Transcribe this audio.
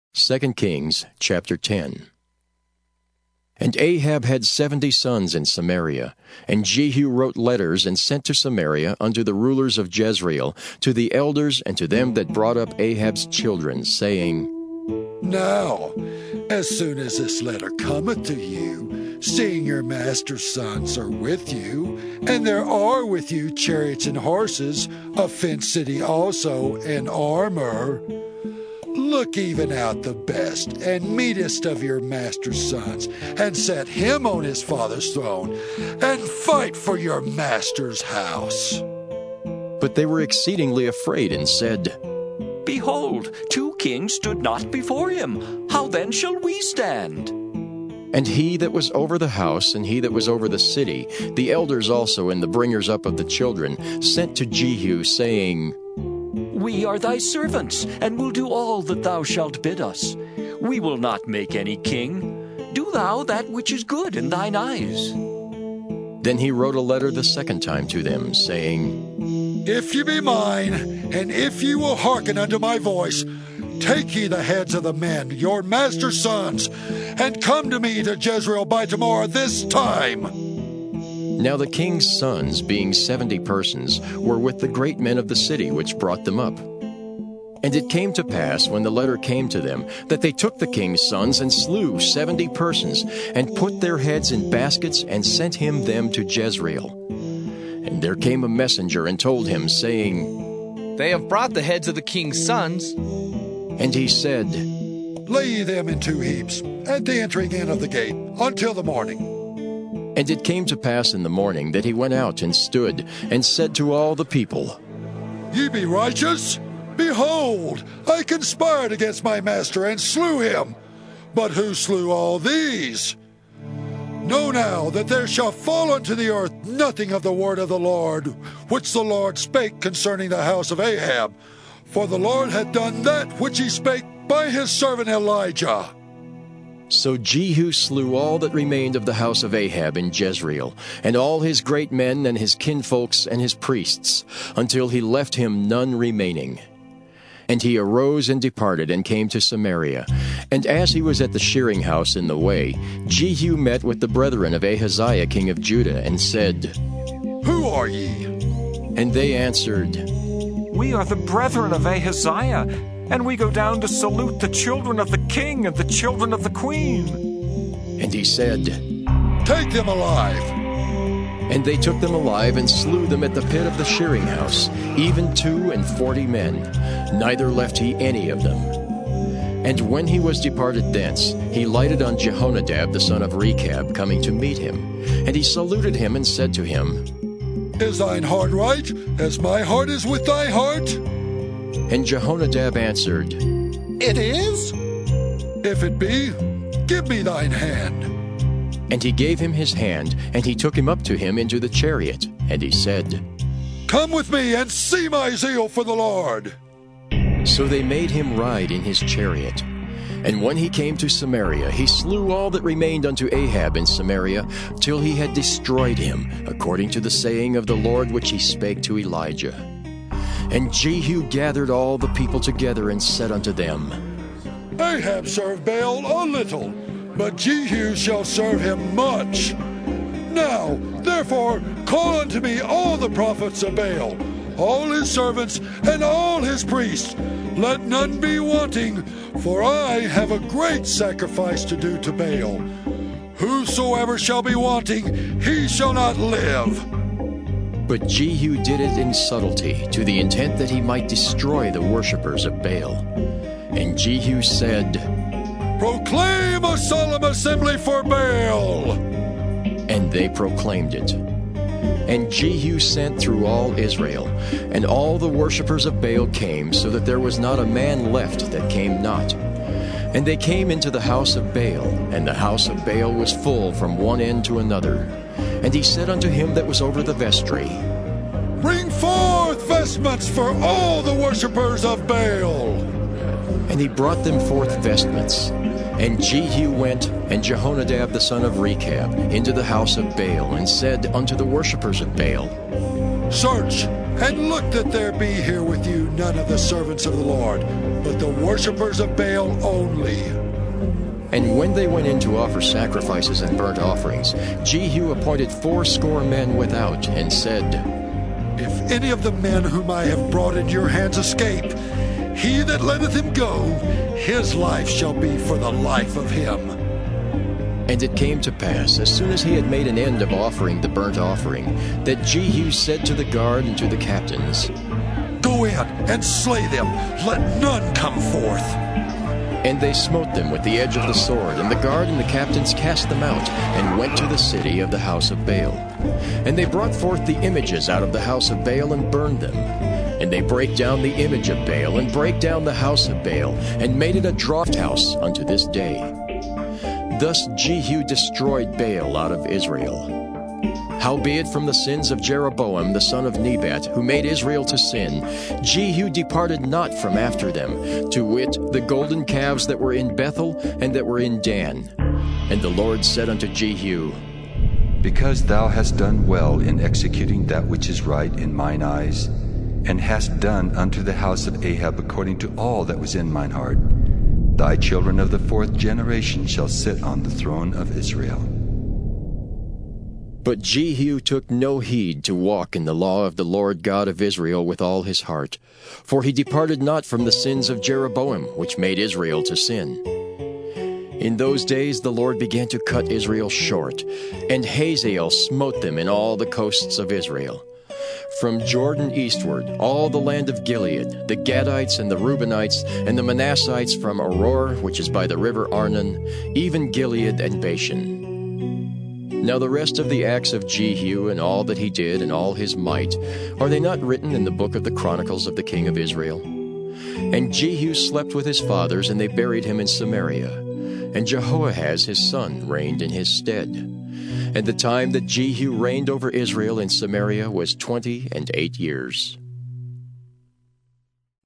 2 Kings chapter 10. And Ahab had 70 sons in Samaria, and Jehu wrote letters and sent to Samaria unto the rulers of Jezreel, to the elders and to them that brought up Ahab's children, saying, Now, as soon as this letter cometh to you, seeing your master's sons are with you, and there are with you chariots and horses, a fenced city also, and armor, look even out the best and meetest of your master's sons, and set him on his father's throne, and fight for your master's house. But they were exceedingly afraid, and said, Behold, 2 kings stood not before him. How then shall we stand? And he that was over the house, and he that was over the city, the elders also and the bringers up of the children, sent to Jehu, saying, We are thy servants, and will do all that thou shalt bid us. We will not make any king. Do thou that which is good in thine eyes. Then he wrote a letter the second time to them, saying, If ye be mine, and if ye will hearken unto my voice, take ye the heads of the men, your master's sons, and come to me to Jezreel by tomorrow this time. Now the king's sons, being 70 persons, were with the great men of the city which brought them up. And it came to pass, when the letter came to them, that they took the king's sons and slew 70 persons, and put their heads in baskets, and sent him them to Jezreel. And there came a messenger and told him, saying, They have brought the heads of the king's sons. And he said, Lay ye them in 2 heaps, at the entering in of the gate, until the morning. And it came to pass in the morning that he went out and stood, and said to all the people, Ye be righteous? Behold, I conspired against my master, and slew him. But who slew all these? Know now that there shall fall unto the earth nothing of the word of the Lord, which the Lord spake concerning the house of Ahab. For the Lord hath done that which he spake by his servant Elijah. So Jehu slew all that remained of the house of Ahab in Jezreel, and all his great men and his kinfolks and his priests, until he left him none remaining. And he arose and departed, and came to Samaria. And as he was at the shearing house in the way, Jehu met with the brethren of Ahaziah king of Judah, and said, Who are ye? And they answered, We are the brethren of Ahaziah, and we go down to salute the children of the king and the children of the queen. And he said, Take them alive. And they took them alive, and slew them at the pit of the shearing house, even 42 men, neither left he any of them. And when he was departed thence, he lighted on Jehonadab the son of Rechab, coming to meet him. And he saluted him, and said to him, Is thine heart right, as my heart is with thy heart? And Jehonadab answered, It is? If it be, give me thine hand. And he gave him his hand, and he took him up to him into the chariot. And he said, Come with me, and see my zeal for the Lord. So they made him ride in his chariot. And when he came to Samaria, he slew all that remained unto Ahab in Samaria, till he had destroyed him, according to the saying of the Lord which he spake to Elijah. And Jehu gathered all the people together, and said unto them, Ahab served Baal a little, but Jehu shall serve him much. Now, therefore, call unto me all the prophets of Baal, all his servants, and all his priests. Let none be wanting, for I have a great sacrifice to do to Baal. Whosoever shall be wanting, he shall not live. But Jehu did it in subtlety, to the intent that he might destroy the worshippers of Baal. And Jehu said, Proclaim a solemn assembly for Baal. And they proclaimed it. And Jehu sent through all Israel, and all the worshippers of Baal came, so that there was not a man left that came not. And they came into the house of Baal, and the house of Baal was full from one end to another. And he said unto him that was over the vestry, Bring forth vestments for all the worshippers of Baal. And he brought them forth vestments. And Jehu went, and Jehonadab the son of Rechab, into the house of Baal, and said unto the worshippers of Baal, Search, and look that there be here with you none of the servants of the Lord, but the worshippers of Baal only. And when they went in to offer sacrifices and burnt offerings, Jehu appointed 80 men without, and said, If any of the men whom I have brought into your hands escape, he that letteth him go, his life shall be for the life of him. And it came to pass, as soon as he had made an end of offering the burnt offering, that Jehu said to the guard and to the captains, Go in and slay them, let none come forth. And they smote them with the edge of the sword, and the guard and the captains cast them out, and went to the city of the house of Baal. And they brought forth the images out of the house of Baal, and burned them. And they brake down the image of Baal, and brake down the house of Baal, and made it a draught house unto this day. Thus Jehu destroyed Baal out of Israel. Howbeit from the sins of Jeroboam the son of Nebat, who made Israel to sin, Jehu departed not from after them, to wit, the golden calves that were in Bethel and that were in Dan. And the Lord said unto Jehu, Because thou hast done well in executing that which is right in mine eyes, and hast done unto the house of Ahab according to all that was in mine heart, thy children of the 4th generation shall sit on the throne of Israel. But Jehu took no heed to walk in the law of the Lord God of Israel with all his heart, for he departed not from the sins of Jeroboam, which made Israel to sin. In those days the Lord began to cut Israel short, and Hazael smote them in all the coasts of Israel. From Jordan eastward, all the land of Gilead, the Gadites and the Reubenites, and the Manassites from Aroer, which is by the river Arnon, even Gilead and Bashan. Now the rest of the acts of Jehu, and all that he did, and all his might, are they not written in the book of the Chronicles of the king of Israel? And Jehu slept with his fathers, and they buried him in Samaria. And Jehoahaz his son reigned in his stead. And the time that Jehu reigned over Israel in Samaria was 28 years.